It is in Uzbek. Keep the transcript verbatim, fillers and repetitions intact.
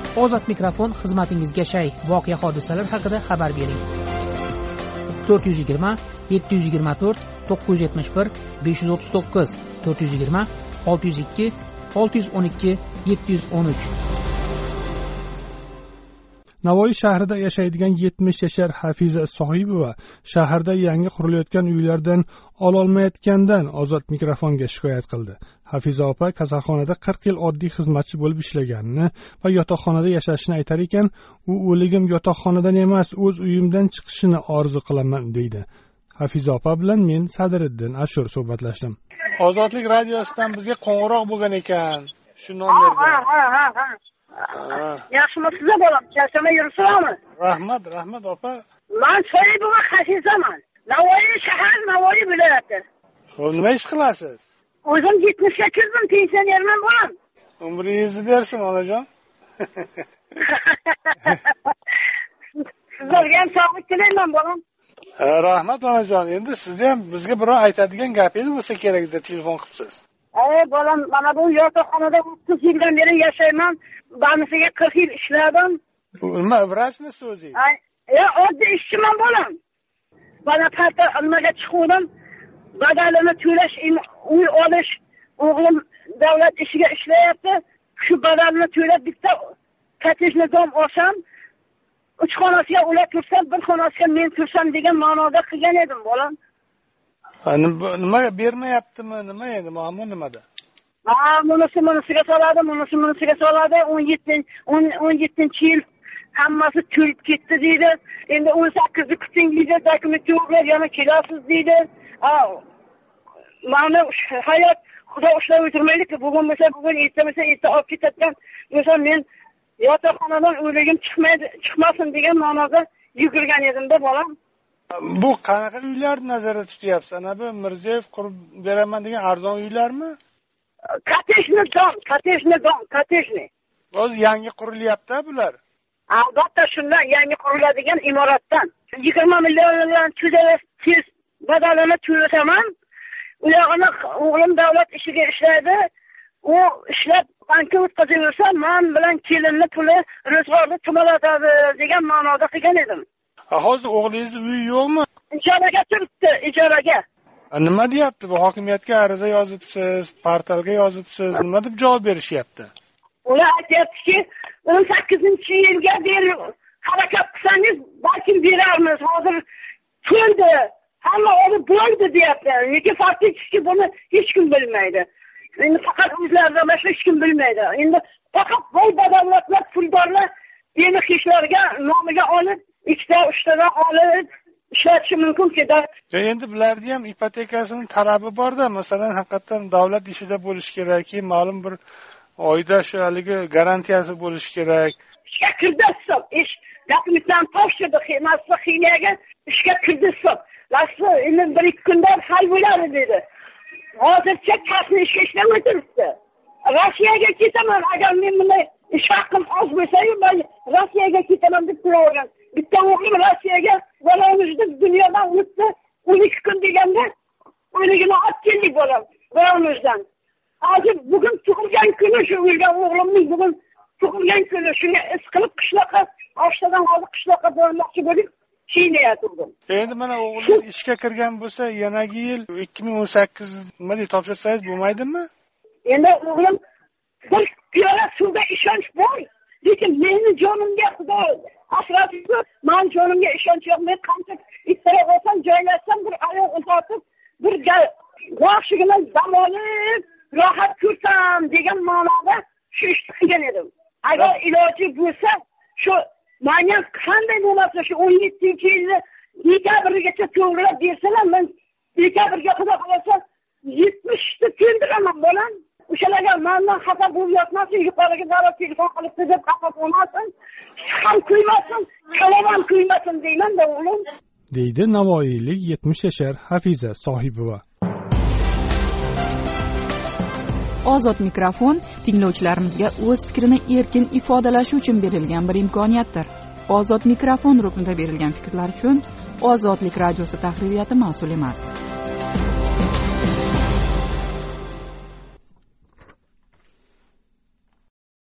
Ozod mikrofon xizmatingizga shay. Voqea hodisalar haqida xabar bering. to'rt yuz yigirma yetti yuz yigirma to'rt to'qqiz yuz yetmish bir besh yuz o'ttiz to'qqiz to'rt yuz yigirma olti yuz ikki olti yuz o'n ikki yetti yuz o'n uch. Navoiy shahrida yashaydigan yetmish yashar Hafiza Sohibova shaharda yangi qurilayotgan uylardan ololmayotgandan Ozod mikrofonga shikoyat qildi. Hafiza opa kasalxonada qirq yil oddiy xizmatchi bo'lib ishlaganini va yotoqxonada yashashini aytar ekan, u o'ligim yotoqxonadan emas, o'z uyimdan chiqishini orzu qilaman deydi. Hafiza opa bilan men Sadiriddin Ashur suhbatlashdim. Ozodlik radiosidan bizga qo'ng'iroq bo'lgan ekan. Shu nomerga. Ha, ha, ha, ha. Yaxshimisiz bolam? Charchamay yuribsizmi? Rahmat, rahmat opa. Men Sohibova Hafizaman. Navoiy shahar, Navoiy viloyati. Xo'p, nima ish qilasiz? O'zim yetmishga kirdim, pensionerman bolam. Umringizni bersin, onajon. Sizlarga ham sog'lik tilayman bolam. Ha, rahmat onajon. Endi sizga ham bizga biror aytadigan gapingiz bo'lsa kerakda telefon qilibsiz. Ey bolam, mana bu yotoqxonada o'ttiz yildan beri yashayman. Banisiga qirq yil ishladim. Nima, vrachmisiz o'zingiz? Ya, oddiy ishchiman bolam. Bana parta nimaga chiqdim? Badalini to'lash, uy olish, o'g'lim davlat ishiga ishlayapti. Shu badalini to'lab bitta katejni dom olsam, uch xonasiga ular tursam, bir xonasiga men tursam degan ma'noda qilgan edim bolam. Nimaga bermayaptimi? Nima endi, muammo nimada? Ha, bunisi bunisiga soladi, bunisi bunisiga soladi. o'n yettinchi yil hammasi to'lib ketdi deydi. Endi o'n sakkizni kuting deydi, dokument yo'qlar, yana kelasiz deydi. Ha, mana hayot Xudo ushlab o'tirmaydi-ku. Bugun bo'lsa bugun, erta bo'lsa erta olib ketadigan. Bo'lsa men yotoqxonadan o'ligim chiqmaydi, chiqmasin degan ma'noda yugurgan edim-da bolam. Bu qanaqa uylarni nazarda tutyapsiz? Ana bu Mirziyoyev qurib beraman degan arzon uylarmi? Kotejni dom, kotejni dom, kotejni. O'zi yangi qurilyapti bular. Albatta shundan yangi quriladigan imoratdan yigirma milliondan tez badalini to'lasaman. U yog'ini o'g'lim davlat ishiga ishlaydi. U ishlab bankka o'tkazaversa, men bilan kelinni puli ro'zg'orni tumalatadi degan ma'noda qilgan edim. Hozir o'g'lingizning uyi yo'qmi? Ijoraga turibdi, ijoraga. Nima deyapti? Bu hokimiyatga ariza yozibsiz, portalga yozibsiz, nima deb javob berishyapti? Ular aytayaptiki, o'n sakkizinchi yilga ber harakat qilsangiz, balki berarmiz. Hozir to'ldi, hamma olib bo'ldi deyapti. Lekin faktikki buni hech kim bilmaydi. Endi faqat o'zlaridan boshqa hech kim bilmaydi. Endi faqat boy badavlatlar, puldorlar yeni xishlarga nomiga olib, ikkita, uchtadan olib ishlatishi mumkin-ki. Endi bularning ham ipotekasining talabi bor-da, masalan, haqiqatan davlat ishida bo'lish kerak, ma'lum bir oyda shu haligi garantiyasi bo'lish kerak. Ishga kirdi hisob, ish dokumentdan topshirdi, xizmatchi xiylaga ishga kirdi hisob. Lasli endi bir ikki kunda hal bo'ladi dedi. Hozircha kasni ishga ishlamay turibdi. Rossiyaga ketaman, agar men bunday ish haqim oz bo'lsa-yu, men Rossiyaga ketaman deb turavergan. Bitta o'g'lim Rossiyaga bolamizda dunyodan o'tdi. o'n ikki kun deganda o'ligini olib keldik bolam, bolamizdan. Hozir bugun tug'ilgan kuni shu o'lgan o'g'limning bugun tug'ilgan kuni, shunga is qilib qishloqqa, oshtadan hozir qishloqqa bormoqchi bo'lib kiyinayotgandim. Endi mana o'g'lingiz ishga kirgan bo'lsa, yanagi yil ikki ming o'n sakkiz nima deb topshirsangiz bo'lmaydimi? Endi o'g'lim bir piyola suvga ishonch bor, lekin meni jonimga Xudo asratish, men jonimga ishonch yo'q. Men qancha ittara bo'lsam, joylashsam, bir oyoq uzatib, bir yaxshigina dam olib, rohat ko'rsam degan ma'noda shu ishni qilgan edim. Agar iloji bo'lsa, shu ma'na qanday bo'lmasa, shu o'n yettinchi yilda dekabrgacha to'g'rilab bersalar, men dekabrga Xudo xolasa yetmishta tendiraman bolam. O'shalarga mendan xafa bo'lib yotmasin, yuqoriga darrov telefon qilib deb xafa bo'lmasin, ham kuymasin, kalam ham kuymasin deyman-da o'g'lim. Deydi Navoiylik yetmish yashar Hafiza Sohibova. Ozod mikrofon tinglovchilarimizga o'z fikrini erkin ifodalashi uchun berilgan bir imkoniyatdir. Ozod mikrofon ruknida berilgan fikrlar uchun Ozodlik radiosi tahririyati mas'ul emas.